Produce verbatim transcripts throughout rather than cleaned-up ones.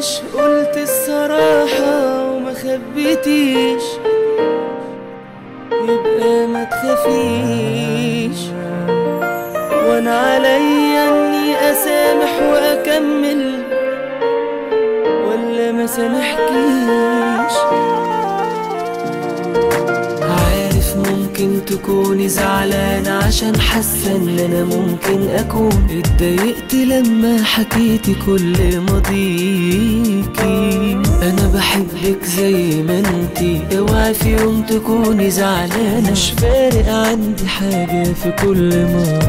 كدبتش، قلت الصراحة وما خبيتيش، يبقى ما تخافيش. وانا عليا اني اسامح واكمل ولا ما سامحكيش؟ عارف ممكن تكوني زعلانة عشان حاسة ان انا ممكن اكون اتضايقت لما حكيتي كل ماضيكي. انا بحبك زي ما انتي، اوعي في يوم تكوني زعلانة، مش فارق عندي حاجة في كل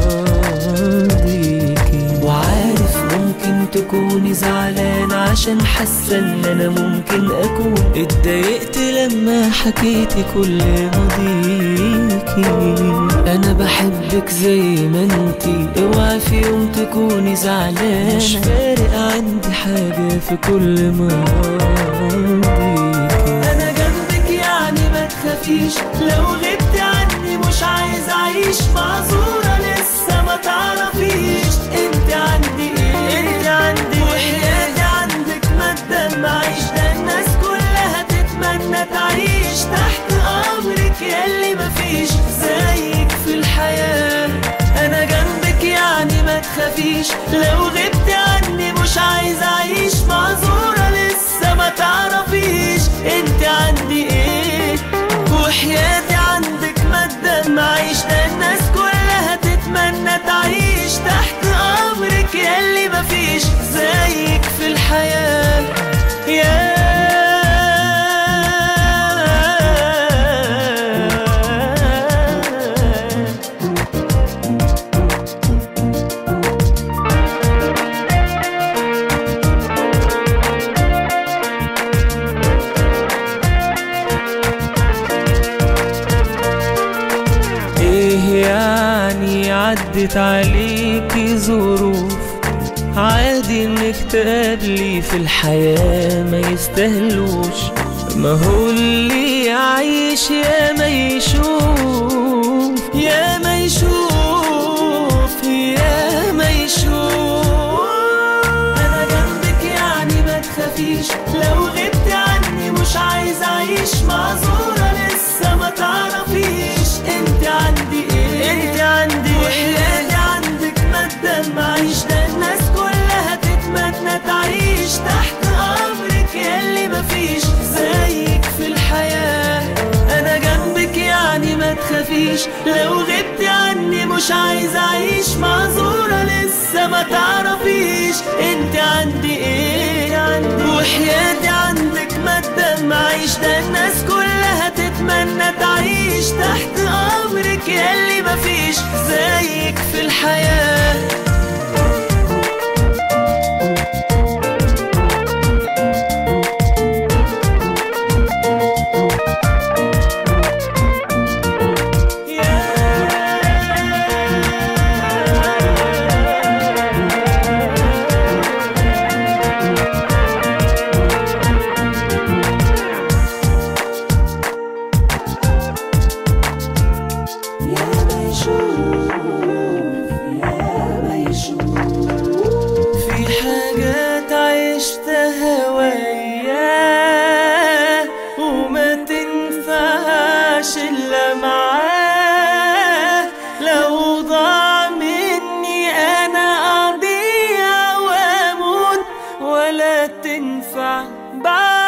ماضيكي. وعارف ممكن تكوني زعلانة عشان حاسة ان انا ممكن اكون اتضايقت لما حكيتي كل ماضيكي. انا بحبك زي ما انتي، اوعي في يوم تكوني زعلانة، مش فارق عندي حاجة في كل ماضيكي. انا جنبك يعني ما تخافيش، لو غبت عني مش عايز اعيش معذورة لسه ما تعرفيش انت عندي ايه، انت عندي وحياتي عندك ما تدمعيش، ده الناس كلها تتمنى تعيش تحت امرك ياللي مفيش زيك في الحياة. انا جنبك يعني ما تخافيش، لو غبت عني مش عايز اعيش معذورة لسه ما تعرفيش انت عندي ايه، وحياتي عندك ما تدمعيش، ده الناس كلها تتمنى تعيش تحت امرك ياللي مفيش زيك في الحياة. يا يعني عدت عليكي ظروف، عادي انك تقابلي في الحياة ما يستاهلوش، ما هو اللي يعيش يا ما يشوف، يا ما يشوف، يا ما يشوف. انا جنبك يعني ما تخافيش، لو غبت عني مش عايز اعيش معذورة لسه ما تعرفيش انت عندي ايه، انت عندي وحياتي عندك ما تدمعيش، ده الناس كلها تتمنى تعيش تحت امرك ياللي مفيش زيك في الحياة. انا جنبك يعني ما تخافيش، لو غبت عني مش عايز اعيش معذورة لسه ما تعرفيش انت عندي ايه، عندي وحياتي عندك ما تدمعيش، ده الناس كلها تتمنى تعيش تحت امرك ياللي مفيش زيك في الحياة. في حاجات عشتها وياه وما تنفعش إلا معاه، لو ضاع مني أنا أضيع وأموت ولا تنفع بعد